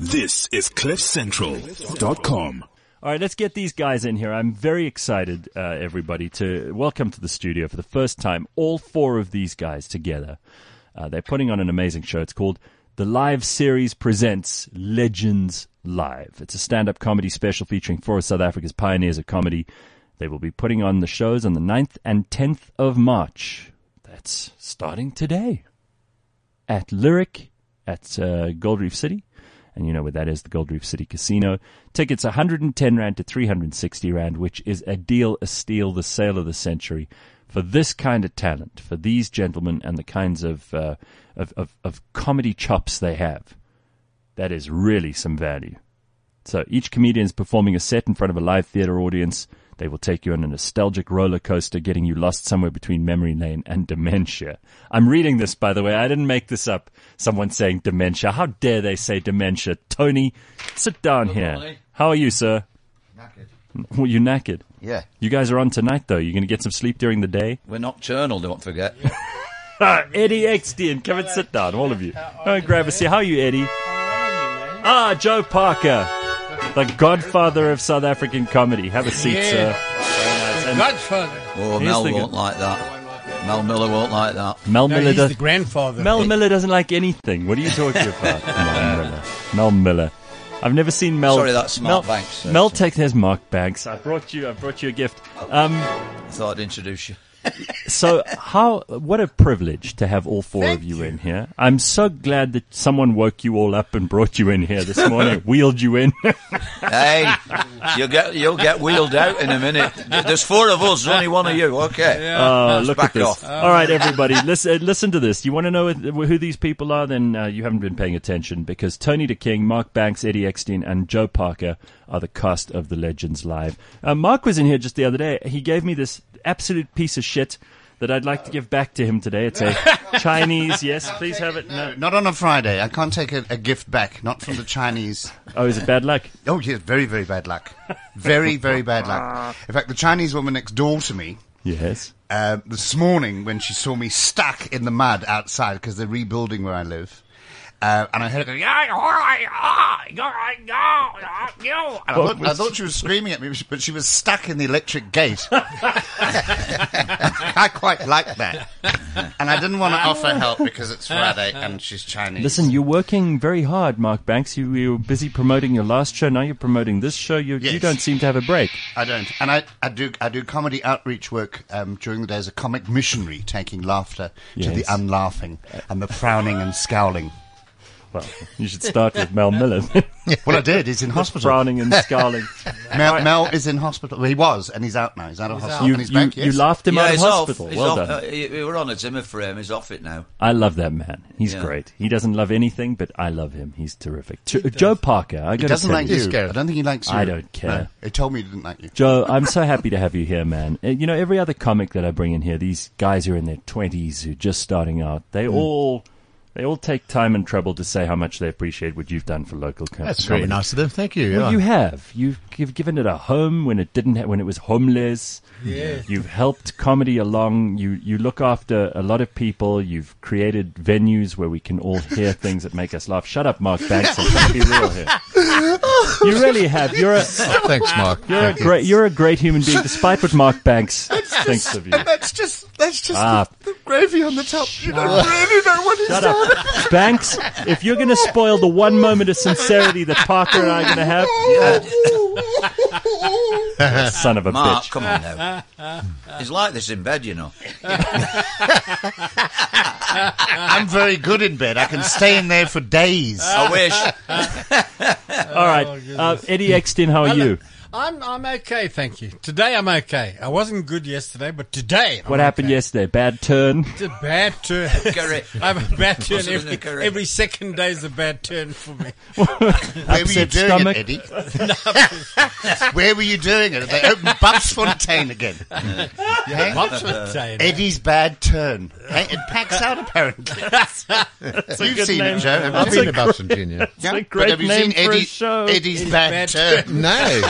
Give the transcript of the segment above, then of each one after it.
This is CliffCentral.com. All right, let's get these guys in here. I'm very excited, everybody, to welcome to the studio for the first time all four of these guys together. They're putting on an amazing show. It's called The Live Series Presents Legends Live. It's a stand-up comedy special featuring four of South Africa's pioneers of comedy. They will be putting on the shows on the 9th and 10th of March. That's starting today at Lyric at Gold Reef City. And you know what that is, the Gold Reef City Casino. Tickets 110 Rand to 360 Rand, which is a deal, a steal, the sale of the century for this kind of talent, for these gentlemen and the kinds of comedy chops they have. That is really some value. So each comedian is performing a set in front of a live theater audience. They will take you on a nostalgic roller coaster, getting you lost somewhere between memory lane and dementia. I'm reading this, by the way. I didn't make this up. Someone saying dementia. How dare they say dementia? Tony, sit down here. Morning. How are you, sir? Knackered. Well, you're knackered. Yeah. You guys are on tonight, though. You're going to get some sleep during the day? We're nocturnal, don't forget. Eddie Eckstein, come and sit down, all of you. Go and grab a seat. How are you, Eddie? Joe Parker, the godfather of South African comedy. Have a seat, sir. Very nice. And Godfather. Oh, Here's Mel the won't like that. Mel Miller won't like that. Mel No, Miller he's does. the grandfather. Mel Miller doesn't like anything. What are you talking about? Mel Miller. I've never seen Mel. Sorry, that's Mark Banks. Mel takes his Mark Banks. I brought you a gift. I thought I'd introduce you. So what a privilege to have all four of you in here. I'm so glad that someone woke you all up and brought you in here this morning, wheeled you in. Hey, you'll get wheeled out in a minute. There's four of us, only one of you. Okay. Look back at this. off. All right, everybody, listen to this. You want to know who these people are? Then you haven't been paying attention, because Tony DeKing, Mark Banks, Eddie Eckstein, and Joe Parker are the cast of the Legends Live. Mark was in here just the other day. He gave me this absolute piece of shit that I'd like to give back to him today. It's a Chinese, yes, please have it. No. Not on a Friday. I can't take a gift back, not from the Chinese. Oh, is it bad luck? Oh, yes, very, very bad luck. Very, very bad luck. In fact, the Chinese woman next door to me, Yes. this morning when she saw me stuck in the mud outside because they're rebuilding where I live, and I heard her go, and I thought she was screaming at me, but she was stuck in the electric gate. I quite like that. And I didn't want to offer help because it's Friday and she's Chinese. Listen, you're working very hard, Mark Banks. You were busy promoting your last show. Now you're promoting this show. You Yes. don't seem to have a break. I don't. And I do comedy outreach work during the day as a comic missionary, taking laughter to the Yes. unlaughing and the frowning and scowling. Well, you should start with Mel Miller. Well, I did. He's in hospital. Frowning and scowling. Mel is in hospital. Well, he was, and he's out now. He's out of hospital, You, and he's back, yes. you laughed him out of he's hospital. off. He's Well off. done. We were on a Zimmer frame. He's off it now. I love that man. He's Yeah. great. He doesn't love anything, but I love him. He's terrific. Joe Parker, I He got to doesn't tell like you. you. I don't think he likes you. I don't care. No, he told me he didn't like you. Joe, I'm so happy to have you here, man. You know, every other comic that I bring in here, these guys who are in their 20s, who are just starting out, they all take time and trouble to say how much they appreciate what you've done for local comedy. That's very nice of them. Thank you. Well, Yeah. you have. You've given it a home when it didn't. When it was homeless. Yeah. You've helped comedy along. You look after a lot of people. You've created venues where we can all hear things that make us laugh. Shut up, Mark Banks. I'm trying to be real here. You really have. Thanks, Mark. You're a great human being, despite what Mark Banks thinks of you. That's just Ah. the gravy on the top. You don't really know what he's Shut up. Banks, if you're going to spoil the one moment of sincerity that Parker and I are going to have, son of a Mark, bitch. come on now. He's like this in bed, you know. I'm very good in bed. I can stay in there for days. I wish. All right. Eddie Eckstein, how are you? I'm okay, thank you. Today I'm okay. I wasn't good yesterday, but today What happened yesterday? Bad turn? It's a bad turn. Correct. I have a bad turn Wasn't in the correct. every second day is a bad turn for me. Where were you Upset doing stomach? it, Eddie? Where were you doing it? They opened Bubsfontein again. Hey? Bobsfontein. Eddie's bad turn. Hey, it packs out apparently. You've good seen name. it, Joe. haven't I've you? been to Boston Junior. Yeah, a but great have you name seen for a show. Eddie's bad turn? No.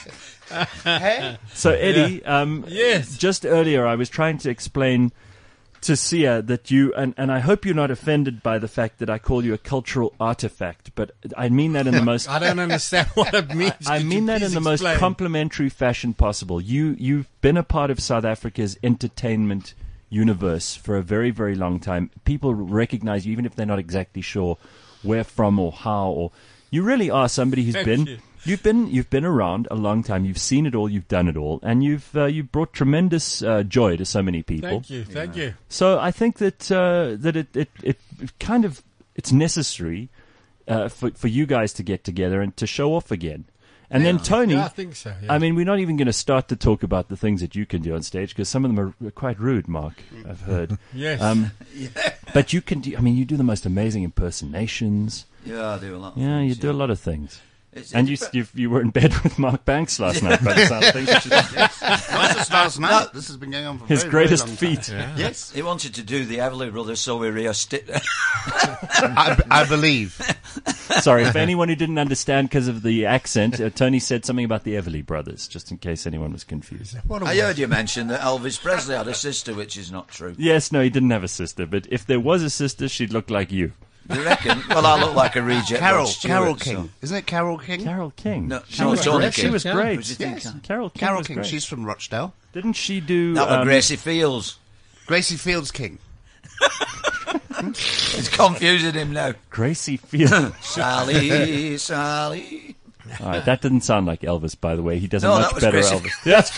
Hey? So, Eddie, Yes. just earlier I was trying to explain to see that you, and I hope you're not offended by the fact that I call you a cultural artifact, but I mean that in the most... I don't understand what it means. I mean that in the most complimentary fashion possible. You've been a part of South Africa's entertainment universe for a very, very long time. People recognize you even if they're not exactly sure where from or how, or you really are somebody who's You've been around a long time. You've seen it all. You've done it all, and you've brought tremendous joy to so many people. Thank you. So I think that it kind of it's necessary for you guys to get together and to show off again. And then Tony, I think so. Yeah. I mean, we're not even going to start to talk about the things that you can do on stage because some of them are quite rude, Mark. I've heard. Yes. But you can do. I mean, you do the most amazing impersonations. Yeah, I do a lot. Yeah, you do a lot of things. And you were in bed with Mark Banks last night, by the sound of things. Not just last night. This has been going on for His very, greatest very long feat. time. Yeah. Yes. He wanted to do the Everly Brothers, so we rehearsed it. I believe. Sorry, if anyone who didn't understand because of the accent, Tony said something about the Everly Brothers, just in case anyone was confused. I heard you mention that Elvis Presley had a sister, which is not true. Yes, no, he didn't have a sister, but if there was a sister, she'd look like you. You reckon? Well, I look like a reject. Carol Stewart, King. So. Isn't it Carol King? Carol King. No, She was Tony great. King. She was great. Who do you think? Yes. Carol King. Carol was King. great. She's from Rochdale. Didn't she do? That was Gracie Fields. Gracie Fields King. It's confusing him now. Gracie Fields. Sally. All right, that didn't sound like Elvis, by the way. He does a No, much that was better Gracie. Elvis. That's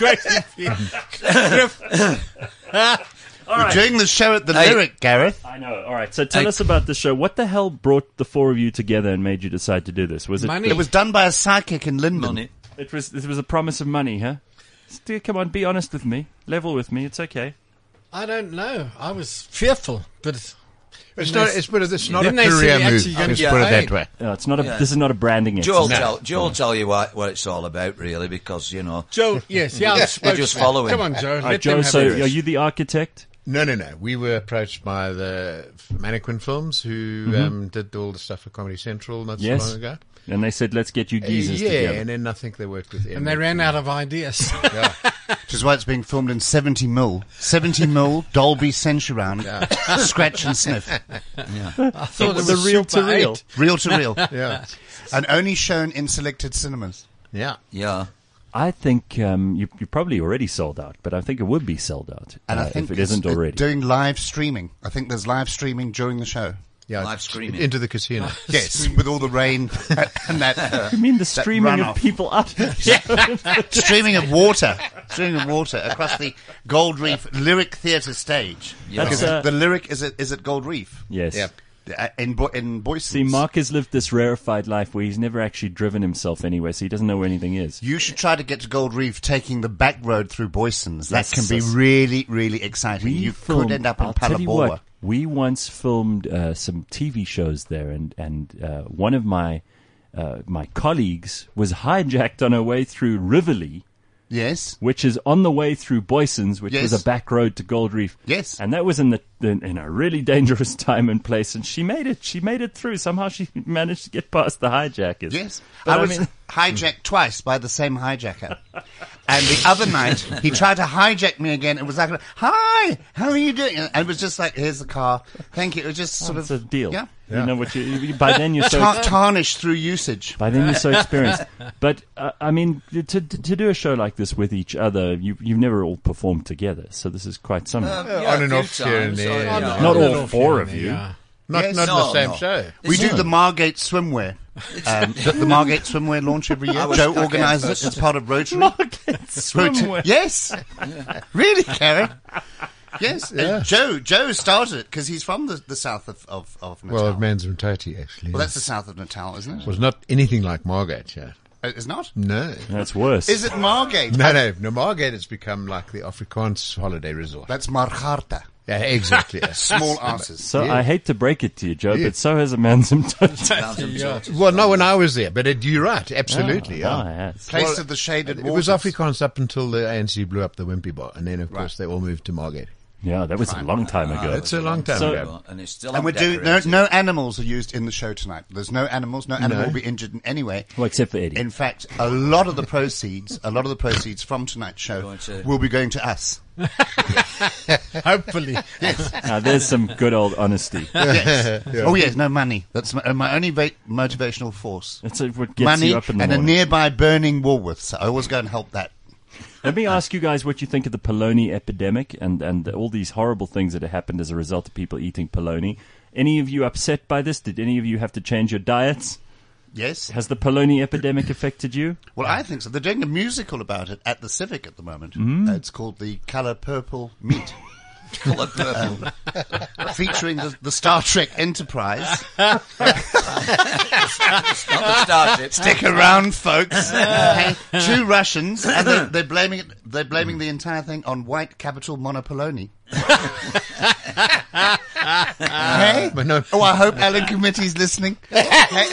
Gracie. We're doing the show at the Lyric, Gareth. I know. All right, so tell us about the show. What the hell brought the four of you together and made you decide to do this? Was it? Money. It was done by a psychic in Linden. Money. It was a promise of money, huh? Come on, be honest with me. Level with me. It's okay. I don't know. I was fearful, but It's not a Didn't they say career they move. actually gonna Let's get put it paid? that way. It's not a. This is not a branding Joe exercise. will tell you what it's all about, really, because, you know... Joe, yes, yeah, They just follow him. Come on, Joe. All right, Let Joe. them So, have it. are you the architect? No. We were approached by the Mannequin Films who did all the stuff for Comedy Central not so long ago. And they said, let's get you geezers together. And then I think they worked with And they ran out of ideas. Yeah. Which is why it's being filmed in 70 mil. 70 mil, Dolby Sensurround, scratch and sniff. I thought it was the reel to Super reel. 8. Reel to reel. Yeah. And only shown in selected cinemas. Yeah. Yeah. I think you probably already sold out, but I think it would be sold out And I think if it isn't it's already. doing live streaming. I think there's live streaming during the show. Yeah. Live screaming. Into the casino. Yes, with all the rain and that I mean the streaming of runoff. people up. streaming of water across the Gold Reef Lyric Theatre stage. Yeah. Because That's, the Lyric is at Gold Reef Yes. Yep. in Boysons. See, Mark has lived this rarefied life where he's never actually driven himself anywhere, so he doesn't know where anything is. You should try to get to Gold Reef taking the back road through Boysons. That Yes, can be yes. really, really exciting. You could end up in I'll tell you Palabora. what, we once filmed some TV shows there, and one of my colleagues was hijacked on her way through Rivoli, Yes. which is on the way through Boysons, which was Yes. a back road to Gold Reef. Yes. And that was in a really dangerous time and place, and she made it. She made it through. Somehow she managed to get past the hijackers. Yes. But I was hijacked twice by the same hijacker. And the other night, he tried to hijack me again. It was like, hi, how are you doing? And it was just like, here's the car. Thank you. It was just sort it's of a deal. Yeah. You know what by then you're so Tarnished through usage. By then you're so experienced. But, I mean, to do a show like this with each other, you've never all performed together, so this is quite something. On and off here and there. Not all four of you. Not Yes. in No, the same no. show. We do the Margate Swimwear. The Margate Swimwear launch every year. was Joe stuck organises in it. first. It's part of Rotary. Swimwear. Yes. Really, Karen? Yes. Joe started it because he's from the south of Natal. Well, of Manzimtoti, actually. Well, that's the south of Natal, isn't it? was not anything like Margate, yeah. It's not? No. That's worse. Is it Margate? No, Margate has become like the Afrikaans holiday resort. That's Margarta. Yeah, exactly. Yeah. Small asses. So Yeah. I hate to break it to you, Joe, Yeah. but so has a Manzimtoti. Well, no, when I was there, but you're right, absolutely. yeah. Place of the shaded It waters. was Afrikaans up until the ANC blew up the Wimpy Bar, and then, of course, they all moved to Margate. Yeah, that was a long time ago. It's a long time So- ago. And it's still And we're doing no animals are used in the show tonight. There's no animals. No animal will be injured in any way. Well, except for Eddie. In fact, a lot of the proceeds from tonight's show Going to- will be going to us. Hopefully. Now, there's some good old honesty. Yes. Oh yes, no money. That's my only motivational force. That's what gets Money you up in the and a morning. nearby burning Woolworths. I always go and help that. Let me ask you guys what you think of the polony epidemic and all these horrible things that have happened as a result of people eating polony. Any of you upset by this? Did any of you have to change your diets? Yes. Has the polony epidemic affected you? Well, I think so. They're doing a musical about it at the Civic at the moment. It's called The Colour Purple Meat. Colour purple. Featuring the Star Trek Enterprise. Not the Starship. Stick around, folks. Okay. 2 Russians, and they're blaming the entire thing on white capital monopolony. Hey? But no, Oh, I hope Alan Committee's listening. Hey.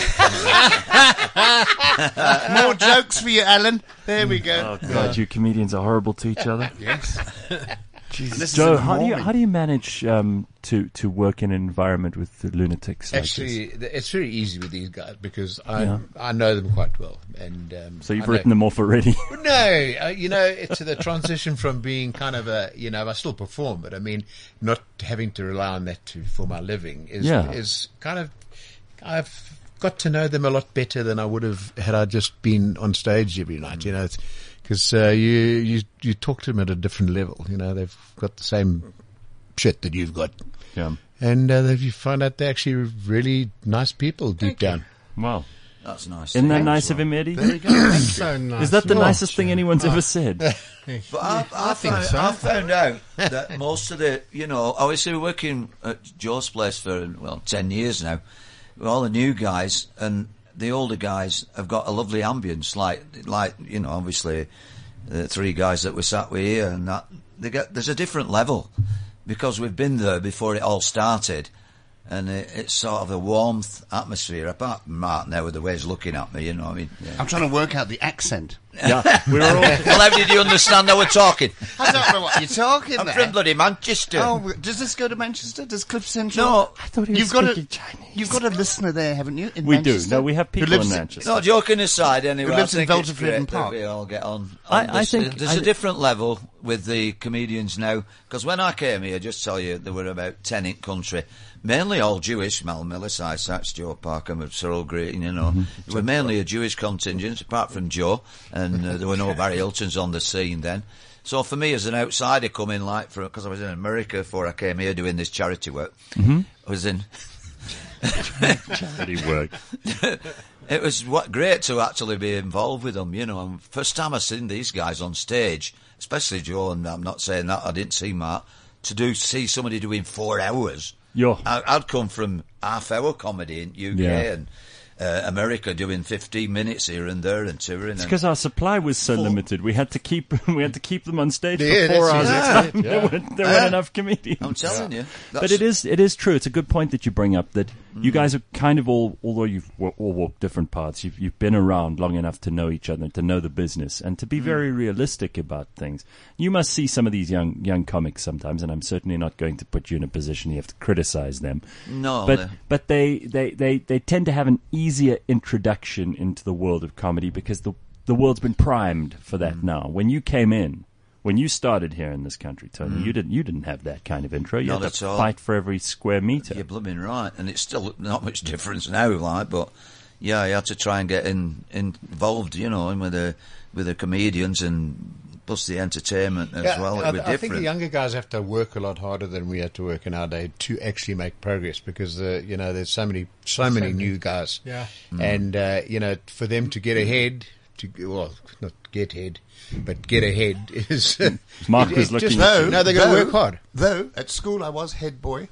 More jokes for you, Alan. There we go. Oh God, you comedians are horrible to each other. Yes. Jesus. Joe, how do you manage to work in an environment with lunatics? Like actually, this? it's very easy with these guys because I know them quite well. And So you've I know- written them off already. No, it's the transition from being kind of I still perform, but I mean, not having to rely on that for my living is kind of, I've got to know them a lot better than I would have had I just been on stage every night, because you talk to them at a different level, they've got the same shit that you've got. Yeah. And you find out they're actually really nice people deep down. Wow. That's nice. Isn't that nice of him, Eddie? There you go. So nice. Is that the Oh, nicest thing anyone's ever said? But I think found, so. I found out that most of the, obviously we're working at Joe's place for, 10 years now, with all the new guys, and the older guys have got a lovely ambience, like obviously the 3 guys that we sat with here, and that there's a different level, because we've been there before it all started, and it's sort of a warmth atmosphere, apart from Mark now with the way he's looking at me, I'm trying to work out the accent. Yeah, we were all. Well, how did you understand how we're talking? I don't know what you're talking I'm there. from bloody Manchester. Oh, does this go to Manchester? Does Cliff Central? No, I thought he was You've got speaking Chinese. You've got a listener there, haven't you? In We Manchester? do. No, we have Who people lives in in- Manchester. No, joking aside, anyway, Who lives I in think it's Velterfleten great that Park. we all get on. I think- there's a different level with the comedians now, because when I came here, just tell you, there were about 10 in country, mainly all Jewish. Mal Millis, Isaacs, Joe Parkham, Cyril Green, It were mainly a Jewish contingent, apart from Joe, and there were no Barry Hiltons on the scene then. So for me, as an outsider coming, because I was in America before I came here doing this charity work, I was in... Charity work. It was great to actually be involved with them, And first time I seen these guys on stage, especially Joe, and I'm not saying that, I didn't see Mark, see somebody doing 4 hours. I'd come from half-hour comedy in UK and America doing 15 minutes here and there and touring. It's because our supply was so limited. We had to keep them on stage Yeah, for 4 hours. that's At a time. There weren't enough comedians. I'm telling you. But it is true. It's a good point that you bring up that you guys are kind of although you've all walked different paths, you've been around long enough to know each other, to know the business, and to be very realistic about things. You must see some of these young comics sometimes, and I'm certainly not going to put you in a position you have to criticize them. No. But they tend to have an easier introduction into the world of comedy because the world's been primed for that now. When you came in, when you started here in this country, Tony, you didn't have that kind of intro. You Not had to at all. fight for every square meter. You're blooming right. And it's still not much difference now, but yeah, you have to try and get involved, with the comedians and plus the entertainment as well. It was I think different. the younger guys have to work a lot harder than we had to work in our day to actually make progress because there's so many new guys. Yeah. And for them to get ahead, not get ahead, but get ahead is Mark was looking at you. No, they got to work hard. Though at school I was head boy.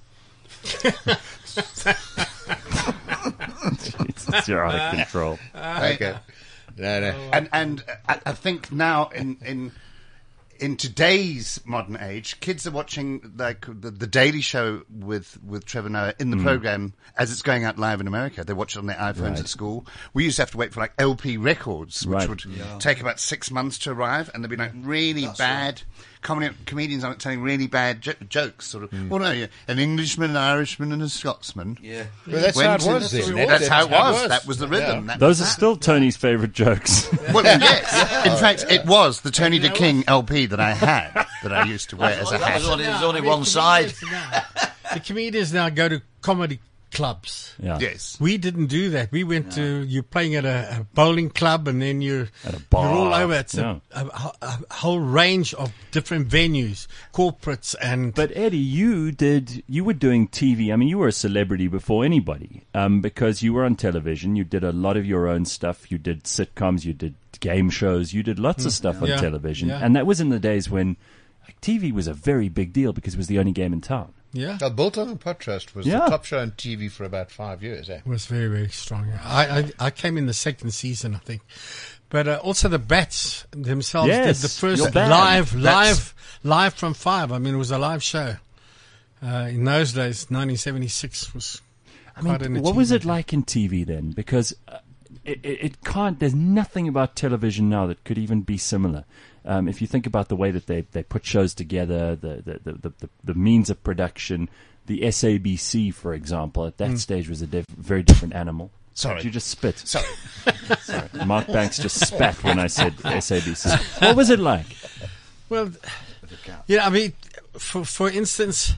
Jesus, you're out of control. Okay. No. And I think now in today's modern age, kids are watching like the Daily Show with Trevor Noah in the program as it's going out live in America. They watch it on their iPhones at school. We used to have to wait for like LP records, which would take about 6 months to arrive, and they'd be like really bad comedians aren't telling really bad jokes, sort of. Well, no, an Englishman, an Irishman, and a Scotsman. Yeah. Well, that's how it was then. That's how it was. That was the rhythm. Yeah. Those are still Tony's favourite jokes. Well, yes. In fact, it was the Tony the King LP that I had, that I used to wear as a hat. There's only one side. The comedians now go to comedy clubs. Yeah. Yes. We didn't do that. We went to, you're playing at a bowling club, and then you're At a bar. You're all over. It's Yeah. a whole range of different venues, corporates, and But Eddie, you were doing TV. I mean, you were a celebrity before anybody, because you were on television. You did a lot of your own stuff. You did sitcoms. You did game shows. You did lots of stuff on Yeah. television. Yeah. And that was in the days when TV was a very big deal because it was the only game in town. yeah, Well, Biltong and Pottrust was Yeah. the top show on TV for about 5 years. it was very, very strong. I came in the second season, I think. But also the Bats themselves Yes, did the first your band. live from 5. I mean, it was a live show. In those days, 1976 was quite an What was it achievement. like in TV then? Because it can't. There's nothing about television now that could even be similar. If you think about the way that they put shows together, the means of production, the SABC, for example, at that stage was a very different animal. Sorry. Did you just spit? Sorry. Sorry. Mark Banks just spat when I said SABC. What was it like? Well, yeah, I mean, for instance,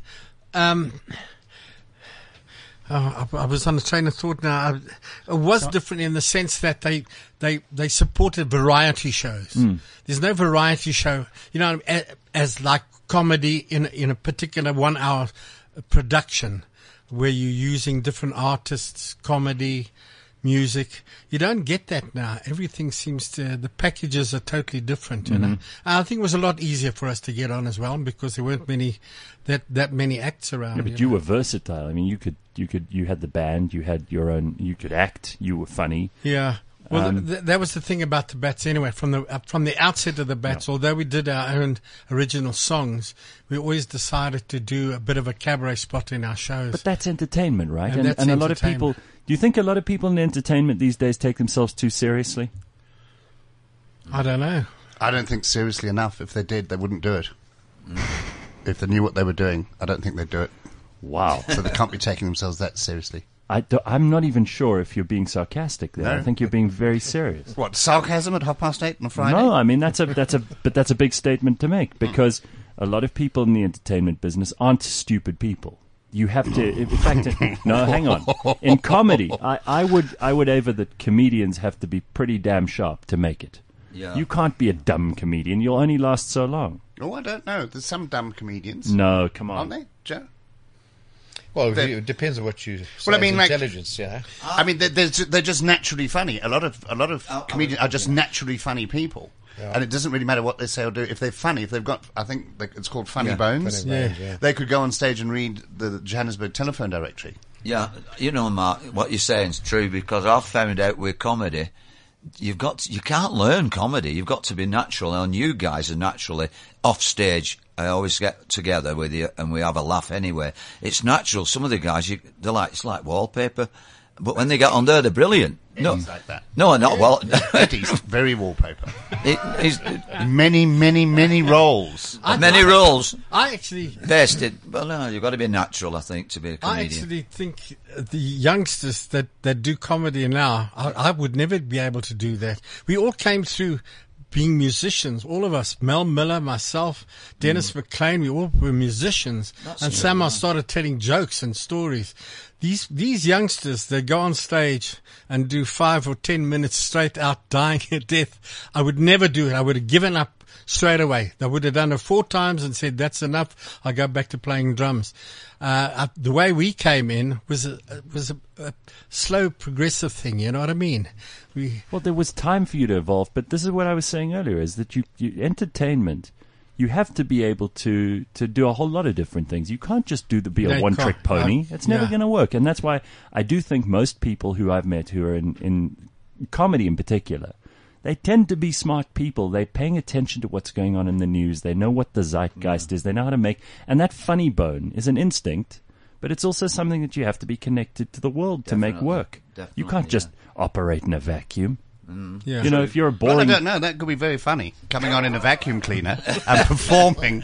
I was on a train of thought now. It was different in the sense that they supported variety shows. There's no variety show, as like comedy in a particular 1 hour production where you're using different artists, comedy, music. You don't get that now. Everything seems the packages are totally different, you know. I think it was a lot easier for us to get on as well because there weren't that many acts around. Yeah, but you were versatile. I mean, you had the band, you had your own, you could act, you were funny. Yeah. Well, that was the thing about the Bats anyway. From the outset of the Bats, although we did our own original songs, we always decided to do a bit of a cabaret spot in our shows. But that's entertainment, right? And that's a lot of entertainment. people. Do you think a lot of people in entertainment these days take themselves too seriously? I don't know. I don't think seriously enough. If they did, they wouldn't do it. If they knew what they were doing, I don't think they'd do it. Wow. So they can't be taking themselves that seriously. I'm not even sure if you're being sarcastic there. No. I think you're being very serious. What, sarcasm at 8:30 on a Friday? No, I mean that's a big statement to make because a lot of people in the entertainment business aren't stupid people. You have to, in fact, no, hang on. In comedy, I would aver that comedians have to be pretty damn sharp to make it. Yeah. You can't be a dumb comedian. You'll only last so long. Oh, I don't know. There's some dumb comedians. No, come on. Aren't they, Joe? Well, it depends on what you say. Well, I mean, like- intelligence, yeah. I mean, they're just naturally funny. A lot of comedians are just naturally funny people. Yeah. And it doesn't really matter what they say or do. If they're funny, if they've got, I think it's called Funny Yeah, Bones. Funny Bones, yeah. They could go on stage and read the Johannesburg telephone directory. Yeah, Mark, what you're saying is true because I've found out with comedy, you can't learn comedy. You've got to be natural. And you guys are naturally off stage. I always get together with you and we have a laugh anyway. It's natural. Some of the guys, it's like wallpaper. But when they get on there, they're brilliant. No, Eddie's like that. No, not well. Eddie's very wallpaper. He's Many roles. many roles. I actually Vested. Well, no, you've got to be natural, I think, to be a I comedian. actually think the youngsters that do comedy now, I would never be able to do that. We all came through being musicians, all of us. Mel Miller, myself, Dennis McLean, we all were musicians. And somehow started telling jokes and stories. These youngsters, they go on stage and do 5 or 10 minutes straight out dying a death. I would never do it. I would have given up straight away. They would have done it 4 times and said, that's enough. I'll go back to playing drums. The way we came in was a slow, progressive thing. You know what I mean? Well, there was time for you to evolve, but this is what I was saying earlier: is that you entertainment. You have to be able to do a whole lot of different things. You can't just be a No, one-trick can't. pony. It's never Yeah. going to work. And that's why I do think most people who I've met who are in comedy in particular, they tend to be smart people. They're paying attention to what's going on in the news. They know what the zeitgeist is. They know how to make... And that funny bone is an instinct, but it's also something that you have to be connected to the world to make Definitely. work. You Definitely, can't yeah. just operate in a vacuum. Yeah. You know, if you're a Well, I boring... don't know. That could be very funny. Coming on in a vacuum cleaner and performing.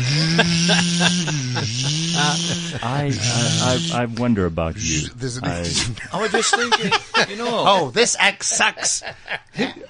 I wonder about you. There's an- I was just thinking, you know. Oh, this act sucks. But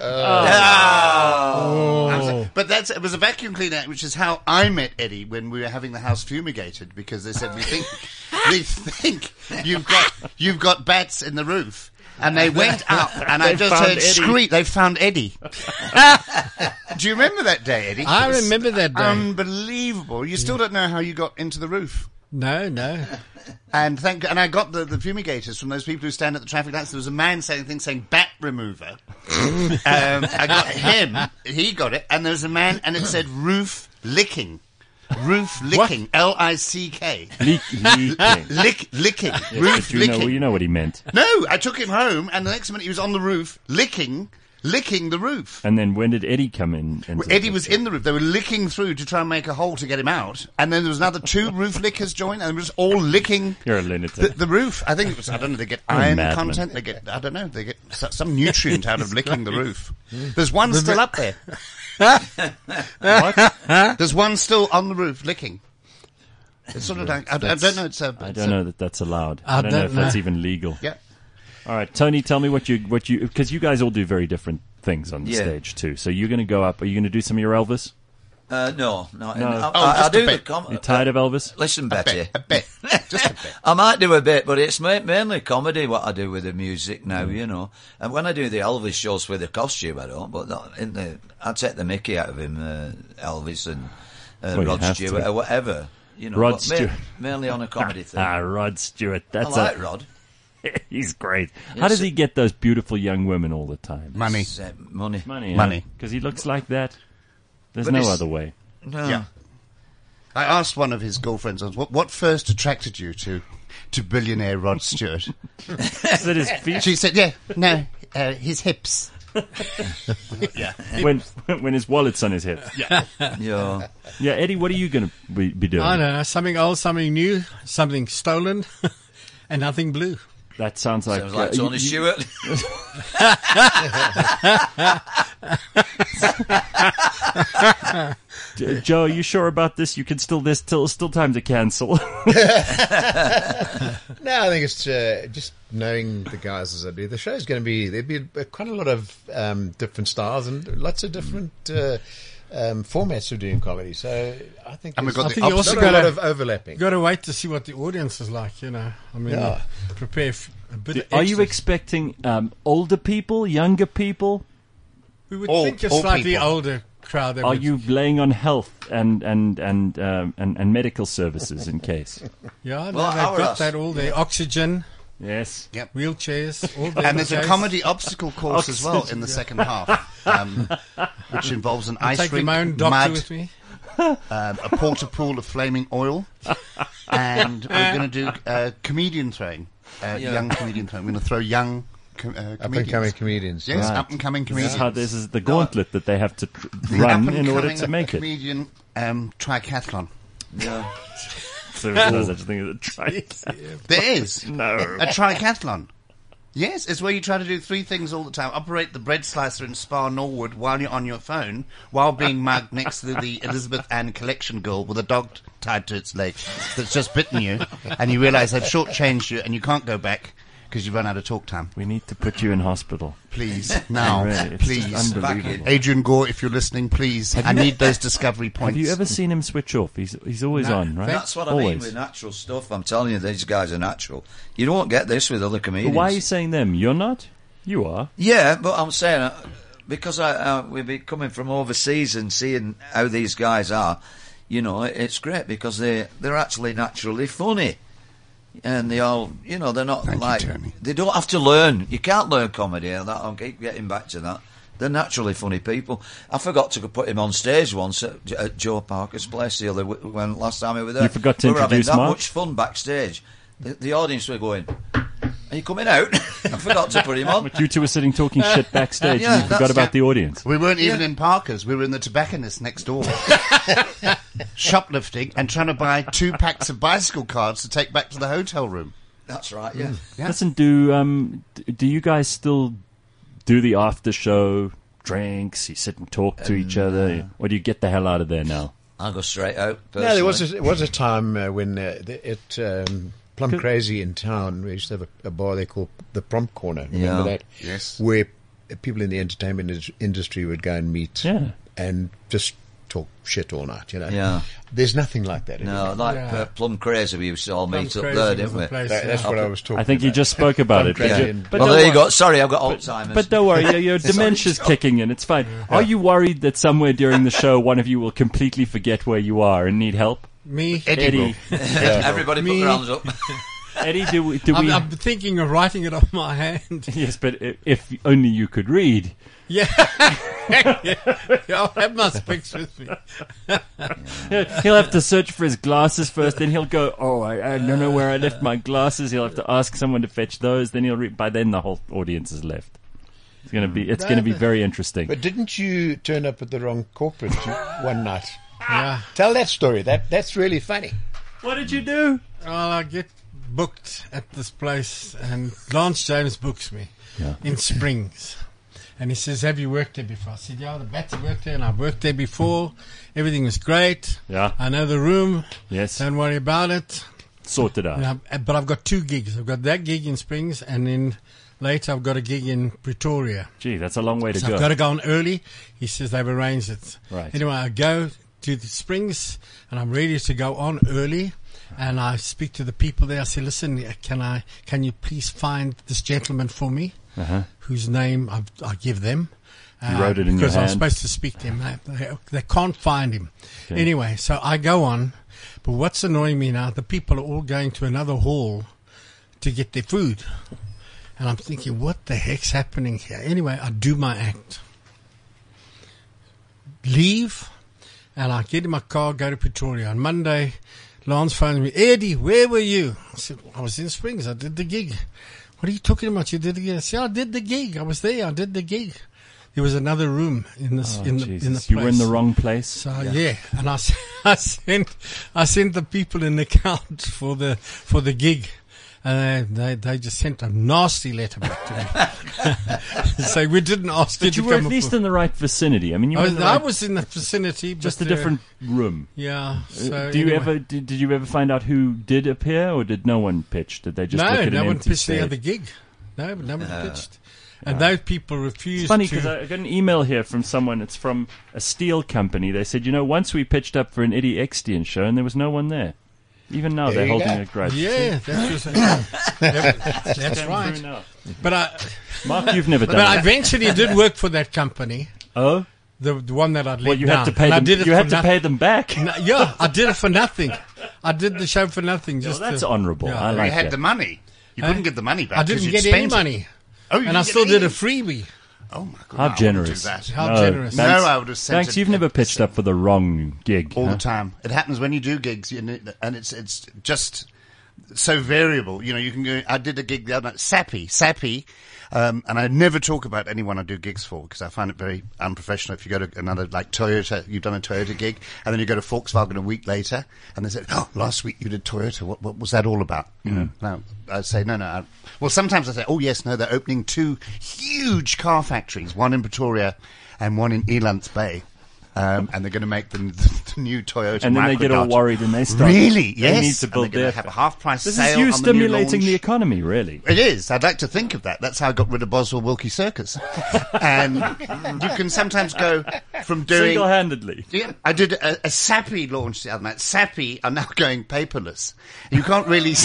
it was a vacuum cleaner, which is how I met Eddie when we were having the house fumigated, because they said we think you've got bats in the roof. And they went up, and I just heard scream. They found Eddie. Do you remember that day, Eddie? I remember that day. Unbelievable. You still don't know how you got into the roof. No. And I got the fumigators from those people who stand at the traffic lights. There was a man saying things saying bat remover. I got him. He got it. And there was a man, and it said roof licking. Roof licking. L-I-C-K. Licking. Licking. Yes, Roof but licking. you know what he meant. No, I took him home, and the next minute he was on the roof licking the roof. And then when did Eddie come in? Eddie was in the roof. They were licking through to try and make a hole to get him out. And then there was another 2 roof lickers joined, and it was all licking You're a lunatic. the roof. I think it was, I don't know, they get You're a iron madman. content. They get some nutrient out of licking the roof. There's one still up there. What? There's one still on the roof licking. It's sort of like, I don't know. I don't know that that's allowed. I don't know if that's even legal. Yeah. All right, Tony, tell me what you because you guys all do very different things on the stage too. So you're going to go up. Are you going to do some of your Elvis? No. No. I do the You're tired of Elvis? Listen, Betty. A bit. Just a bit. I might do a bit, but it's mainly comedy what I do with the music now, you know. And when I do the Elvis shows with the costume, I don't. But I take the mickey out of him, Elvis and you Rod have Stewart to. or whatever. You know, Rod but Stewart. mainly on a comedy thing. Rod Stewart. I That's like Rod. He's great. How does he get those beautiful young women all the time? Money. It's, money. Money. Because he looks like that. There's But no it's- other way. No. Yeah. I asked one of his girlfriends once, what first attracted you to billionaire Rod Stewart? Is it his feet? She said, his hips. Yeah. When his wallet's on his hip. Yeah. Yeah, Eddie, what are you going to be doing? I don't know. Something old, something new, something stolen, and nothing blue. That sounds like... Sounds like Tony Stewart. Joe, are you sure about this? You can there's still time to cancel. No, I think it's just knowing the guys as I do. The show's going to be, there'll be quite a lot of different styles and lots of different formats of doing comedy. So I think And we've got there's the I think you also not a got lot of to overlapping. wait to see what the audience is like. You know, I mean, Yeah. prepare a bit. Are you extra. expecting older people, younger people? We would all- think a all slightly people. older crowd. That Are would, you laying on health and medical services in case? Yeah, no, Well, they've our got us. that all there. Oxygen, Yes. wheelchairs, all there. And there's a comedy obstacle course as well in the second half, which involves an ice Take rink, my own doctor mud, with me. a porta pool of flaming oil, and we're going to do comedian throwing, young comedian throwing. We're going to throw young Up and comedians. coming comedians. Yes, Right. up and coming comedians. This is the gauntlet that they have to The run up-and-coming in order to make it. comedian triathlon. Yeah. So there's no such thing as a trike. There is No. a triathlon. Yes, it's where you try to do 3 things all the time. Operate the bread slicer in Spa Norwood while you're on your phone, while being mugged next to the Elizabeth Ann collection girl with a dog tied to its leg that's just bitten you, and you realise they've shortchanged you and you can't go back because you've run out of talk time. We need to put you in hospital. Please, now, Really, it's please. just unbelievable. Adrian Gore, if you're listening, please. I need those discovery points. Have you ever seen him switch off? He's always on, right? That's what I mean Always. with natural stuff. I'm telling you, these guys are natural. You don't get this with other But comedians. why are you saying them? You're not? You are. Yeah, but I'm saying because we've been coming from overseas and seeing how these guys are. You know, it's great because they're actually naturally funny, and they all, you know, they're not Thank you, like Tony. they don't have to learn. You can't learn comedy. And that I'll keep getting back to that. They're naturally funny people. I forgot to put him on stage once at Joe Parker's place the other when last time we were there. You forgot to we were having introduce that Mark? much fun backstage. The audience were going, "Are you coming out?" I forgot to put him on. But you two were sitting talking shit backstage Yeah, and you forgot that's- about the audience. We weren't even in Parker's. We were in the tobacconist next door. Shoplifting and trying to buy 2 packs of bicycle cards to take back to the hotel room. That's right. Yeah. Yeah. Listen, do you guys still do the after show, drinks, you sit and talk to each other, or do you get the hell out of there now? I'll go straight out. No, there was a time when Plum Crazy in town, we used to have a bar they called the Prompt Corner. Remember that? Yes. Where people in the entertainment industry would go and meet and just talk shit all night, Yeah. There's nothing like that No, anymore. Plum Crazy, we used to all meet Plum up Crazy there, was didn't the we? place, That's what I was talking I think about. you just spoke about it. Crazy But and- but Well, don't there you wor- go. Sorry, I've got Alzheimer's. But don't worry, your dementia's kicking in. It's fine. Are you worried that somewhere during the show one of you will completely forget where you are and need help? Me? Eddie. Everybody put their hands up. Eddie, do we... I'm thinking of writing it on my hand. Yes, but if only you could read. Yeah. I'll have my specs with me. He'll have to search for his glasses first, then he'll go, I don't know where I left my glasses. He'll have to ask someone to fetch those, then he'll read. By then the whole audience is left. It's going to be very interesting. But didn't you turn up at the wrong corporate one night? Yeah. Tell that story. That's really funny. What did you do? Well, I get booked at this place, and Lance James books me in Springs. And he says, have you worked there before? I said, yeah, the Batty worked there, and I've worked there before. Everything was great. Yeah. I know the room. Yes. Don't worry about it. Sort it out. But I've got 2 gigs. I've got that gig in Springs, and then later I've got a gig in Pretoria. Gee, that's a long way to So go. I've got to go on early. He says they've arranged it. Right. Anyway, I go to the Springs, and I'm ready to go on early. And I speak to the people there. I say, listen, can you please find this gentleman for me? Whose name I give them. You wrote it in your because I'm hand. supposed to speak to him. They can't find him. Okay. Anyway, so I go on. But what's annoying me now, the people are all going to another hall to get their food. And I'm thinking, what the heck's happening here? Anyway, I do my act. Leave. And I get in my car, go to Pretoria. On Monday, Lance phones me, Eddie, where were you? I said, I was in Springs. I did the gig. What are you talking about? You did the gig? I said, I did the gig. I was there. I did the gig. There was another room in this in the place. You were in the wrong place. So and I sent the people in the account for the gig. And they just sent a nasty letter back to me. So we didn't ask you But to you come. were at least in the right vicinity. I mean, I was in the vicinity, just but a different room. Yeah. So Do you anyway. did you ever find out who did appear, or did no one pitch? Did they just look at an no one empty pitched stage? the other gig. No one pitched. And those people refused. It's funny to. because I got an email here from someone. It's from a steel company. They said, once we pitched up for an Eddie Eckstein show, and there was no one there. Even now, they're holding a grudge. Yeah, that's right. But Mark, you've never done I that. eventually did work for that company. Oh? The one that I'd let Well, you down. had to pay And I them. did it You for had to nothing. pay them back. No, yeah, I did it for nothing. I did the show for nothing. Well, Just that's to, honourable. yeah. I You like had that. the money. You couldn't get the money back. I 'cause didn't you'd get spent any it. money. Oh, you And I didn't still get did a any? freebie. Oh my god! How no, generous. I wouldn't do that. How generous. No, I would have sent Thanks. it You've never pitched up for the wrong gig. all huh? the time. It happens when you do gigs, and it's just so variable. You can go. I did a gig the other night, Sappy, and I never talk about anyone I do gigs for because I find it very unprofessional. If you go to another like Toyota, you've done a Toyota gig, and then you go to Volkswagen a week later, and they say, "Oh, last week you did Toyota. What was that all about?" No, I say no. Well, sometimes I say, "Oh yes, no, they're opening 2 huge car factories, one in Pretoria and one in Elands Bay." And they're going to make the new Toyota. And then they get all microdot. worried and they start. Really? They Yes. need to And build they're going their. to have a half-price This sale is you on the new stimulating launch. the economy, really. It is. I'd like to think of that. That's how I got rid of Boswell Wilkie Circus. And you can sometimes go from doing... Single-handedly. Yeah, I did a Sappy launch the other night. Sappy are now going paperless. You can't really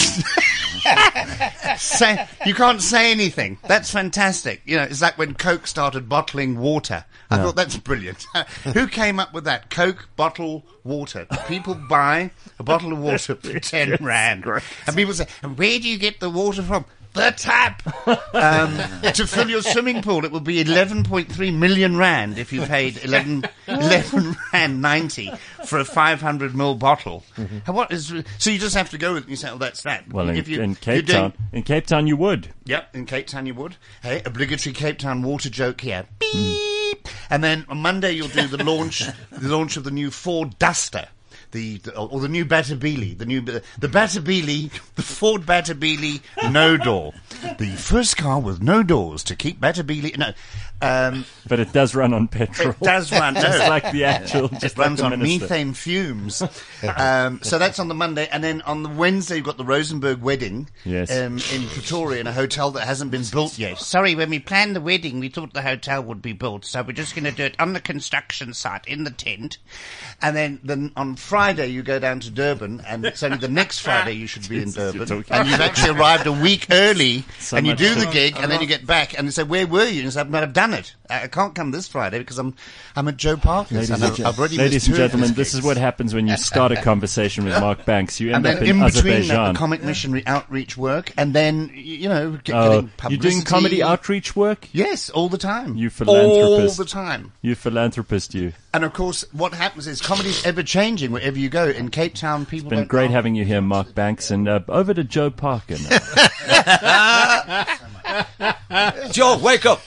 you can't say anything. That's fantastic. It's like when Coke started bottling water. I thought that's brilliant. Who came up with that? Coke bottle water. People buy a bottle of water for 10 rand. And people say, and where do you get the water from? The tap. To fill your swimming pool, it will be 11.3 million rand if you paid 11 rand 90 for a 500 ml bottle. So you just have to go with it and you say, oh, that's that. Well, If in Cape Town, you would. Yep, in Cape Town you would. Hey, obligatory Cape Town water joke here. Beep. And then on Monday you'll do the launch of the new Ford Duster. or the new Batabile, the Batabile, the Ford Batabile no door, the first car with no doors to keep Batabile. No, but it does run on petrol. it does run. Just No, like the actual. it Just runs like the on minister. methane fumes. So that's on the Monday, and then on the Wednesday you've got the Rosenberg wedding. Yes. In Pretoria, in a hotel that hasn't been built yet. Sorry, when we planned the wedding, we thought the hotel would be built, so we're just going to do it on the construction site in the tent. And then on Friday you go down to Durban, and it's only the next Friday you should be in Durban, and you've actually arrived a week early, and you much do the shit. gig, and then you get back, and they say, "Where were you?" And you say, "I've done it. I can't come this Friday because I'm at Joe Parker's, and I've already Ladies missed and two of gentlemen, his this is gigs." what happens when you start a conversation with Mark Banks. You And end up then in in between that, Azerbaijan. the comic missionary outreach work, and then getting You're publicity. doing comedy outreach work? Yes, all the time. You philanthropist. All the time. You philanthropist, you. And of course, what happens is comedy's ever changing wherever you go. In Cape Town, people Been don't great know. having you here, Mark Banks, and over to Joe Parker now. Joe, wake up!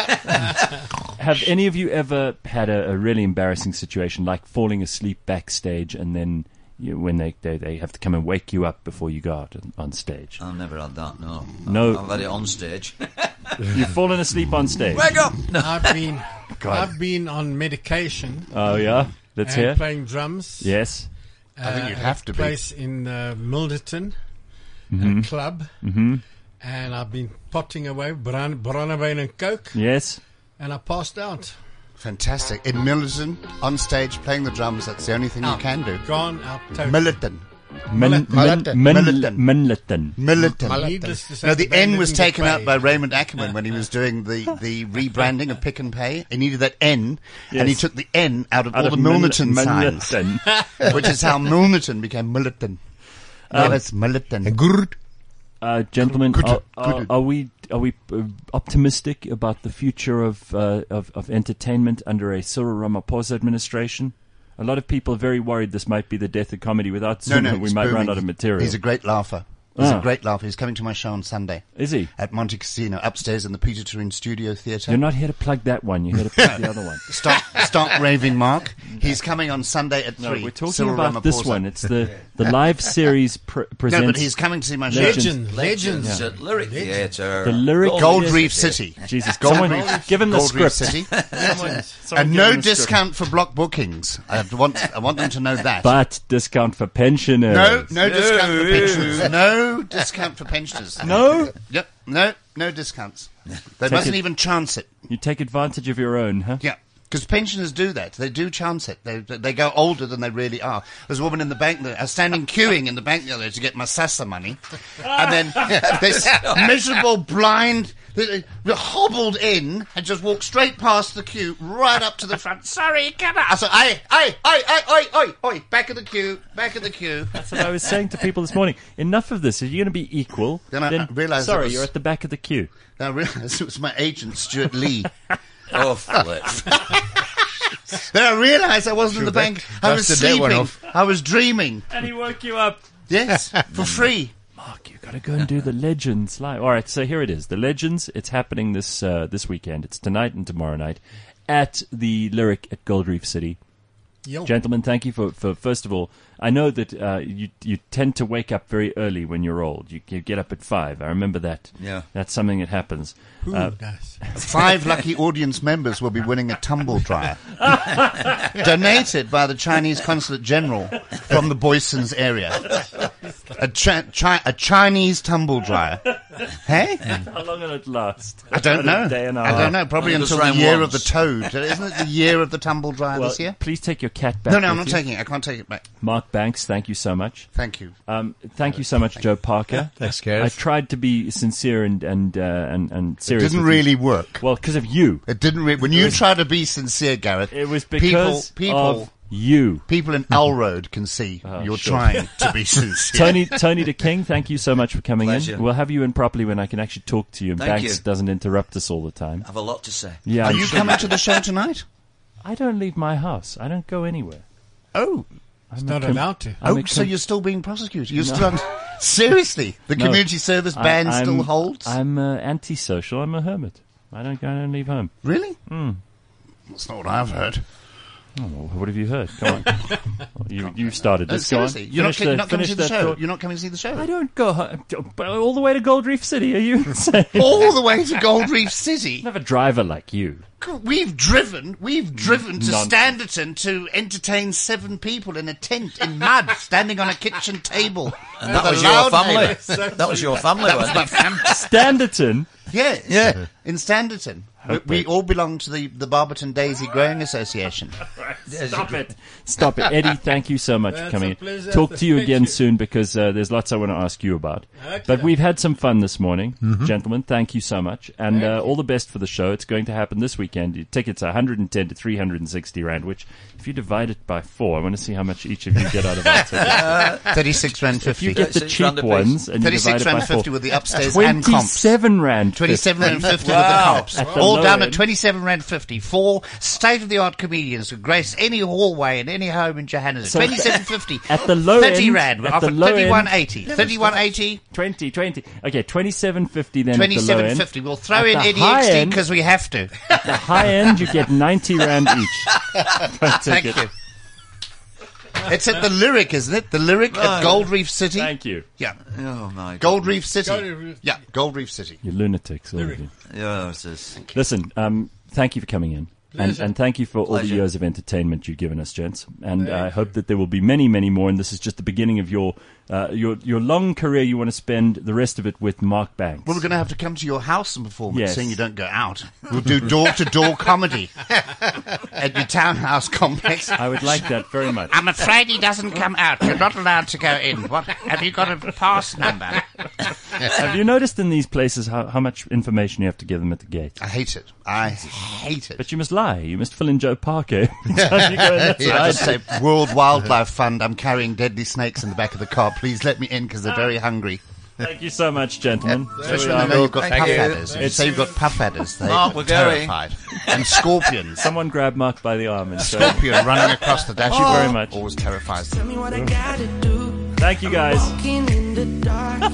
Have any of you ever had a really embarrassing situation, like falling asleep backstage, and then when they have to come and wake you up before you go out on stage? I've never had that, no. No. I've had it on stage. You've fallen asleep on stage? Wake up! No. I've been on medication Oh, yeah? Let's and hear. playing drums. Yes. I think you'd at have to a be. place in Milderton, Mm-hmm. a club, and I've been potting away, Bronneveen and Coke, Yes. and I passed out. Fantastic. In Millerton, on stage, playing the drums, that's the only thing you Out. can do. Gone out totally. Millerton. Minleton. Millerton. Needless to say, No, the band N was didn't get taken out paid. by Raymond Ackerman when he was doing the rebranding of Pick and Pay. He needed that N, and he Yes. took the N out of all Out the of Milnerton signs, Minleton. which is how Milnerton became Millerton. No, that's Millerton. Gentlemen, Good. are we optimistic about the future of entertainment under a Cyril Ramaphosa administration? A lot of people are very worried this might be the death of comedy. Without Zuma, we it's might run booming. out of material. He's a great laugher. He's Ah. a great laugher. He's coming to my show on Sunday Is he? at Monte Casino, upstairs in the Peter Turin Studio Theatre. You're not here to plug that one. You're here to plug the other one. Stop raving, Mark. He's coming on Sunday at 3. No, we're talking Cyril about this Ramaphosa. one. It's the live series presents. No, but he's coming to see my show. Legend. Legends. At Lyric Theatre. The Lyric Gold Yes, Reef it is. City. Jesus, Gold someone Reef. give him the Gold Reef script. City. Someone And give no him the script. discount for block bookings. I want them to know that. But discount for pensioners. No discount for pensioners. No discount for pensioners. No? Yep. No discounts. They Take mustn't it- even chance it. You take advantage of your own, huh? Yeah. Because pensioners do that. They do chance it. They go older than they really are. There's a woman in the bank that I was standing queuing in the bank the other day to get my SASSA money. And then this miserable blind hobbled in and just walked straight past the queue, right up to the front. Sorry, can I? I said, oi, back of the queue. That's what I was saying to people this morning. Enough of this. If you're going to be equal, Then I realised sorry, it was- you're at the back of the queue. Then I realised it was my agent, Stuart Lee. Oh, flip. Then I realised I wasn't in the bank. I was dusted that one sleeping. off. I was dreaming. And he woke you up. Yes, for free. Mark, you got to go and do the Legends live. All right, so here it is. The Legends. It's happening this weekend. It's tonight and tomorrow night at the Lyric at Gold Reef City. Yo. Gentlemen, thank you for first of all. I know that you tend to wake up very early when you're old. You get up at 5. I remember that. Yeah. That's something that happens. Who does? 5 lucky audience members will be winning a tumble dryer. Donated by the Chinese Consulate General from the Boysons area. A Chinese tumble dryer. Hey? How long will it last? I don't know. A day and a I half. don't know. Probably Only goes until the round year once. of the toad. Isn't it the year of the tumble dryer Well, this year? please take your cat back. No, I'm with not you. taking it. I can't take it back. Mark Banks, thank you so much. Thank you. Thank you so much, Joe Parker. Thanks, I Gareth. tried to be sincere and It serious. didn't with you. really work. Well, because of you. It didn't really. When you try to be sincere, Gareth, It was because people of you. People in Alroad can see you're sure. trying to be sincere. Tony the King, thank you so much for coming Pleasure. in. We'll have you in properly when I can actually talk to you and Thank Banks you. doesn't interrupt us all the time. I have a lot to say. Yeah, Are I'm you sure. coming to the show tonight? I don't leave my house. I don't go anywhere. Oh, I'm Not a com- allowed to. I'm oh, a so com- you're still being prosecuted? You're still seriously? The No. community service ban I'm- still holds? I'm antisocial. I'm a hermit. I don't leave home. Really? That's not what I've heard. Oh, well, what have you heard? Come on. You started this. Go on. Seriously, you're not coming to see the show. thought. You're not coming to see the show. I don't go all the way to Gold Reef City. Are you insane? All the way to Gold Reef City. I have a driver like you. We've driven to Nonsense. Standerton to entertain 7 people in a tent in mud, standing on a kitchen table. And that with was a your loud family. neighbour. That was your family, wasn't it? Standerton. Yes. Yeah. In Standerton. We all belong to the Barberton Daisy Growing Association. Stop it. Eddie, thank you so much for coming in. pleasure. Talk to you Thank again you. soon because there's lots I want to ask you about. Okay. But we've had some fun this morning. Gentlemen, thank you so much. And all the best for the show. It's going to happen this weekend. Your tickets are 110 to 360 Rand, which if you divide it by 4, I want to see how much each of you get out of our tickets. 36 Rand If you 50. get the 36 cheap Rand a piece. ones and you 36 divide it by Rand 4, 50 with the upstairs and comps. 27 Rand. 27 Rand 50 Wow. with the comps. At the All low down end. at 27 Rand 50. 4 state-of-the-art comedians who grace any hallway in any home in Johannesburg. So 27.50. at the low 30 end, Rand. We're at the offering low end- 31.80. 31.80. 20. Okay, 27.50 then at the low end. 27.50. We'll throw At in the Eddie high XD end- because we have to. The high end, you get 90 Rand each. Thank you. It's at the Lyric, isn't it? The Lyric at Gold Reef City. Thank you. Yeah. Oh, my God. Gold Reef City. Gold Reef. Yeah, Gold Reef City. You lunatics, all of you. Yeah, it's just... Listen, thank you for coming in. And thank you for all the Pleasure. years of entertainment you've given us, gents. And I hope that there will be many, many more. And this is just the beginning of your long career. You want to spend the rest of it with Mark Banks. Well, we're going to have to come to your house and perform it, Yes. seeing you don't go out. We'll do door-to-door comedy at your townhouse complex. I would like that very much. I'm afraid he doesn't come out. You're not allowed to go in. What? Have you got a pass number? Have you noticed in these places how much information you have to give them at the gate? I hate it. I hate it. But you must lie. You must fill in Joe Parker. every time you go in. That's what I I just say, World Wildlife Fund, I'm carrying deadly snakes in the back of the car. Please let me in because they're very hungry. Thank you so much, gentlemen. Especially when they know you've got Thank puff you. adders. If you say you've got puff adders, they're Mark, we're going. terrified. And scorpions. Someone grab Mark by the arm and say, Scorpion running across the dash. Thank you very much. Always terrifies them. Tell me what I gotta do. Thank you, guys. Walking in the dark.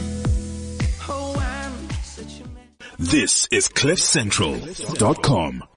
Oh, I'm such a man. This is CliffCentral.com.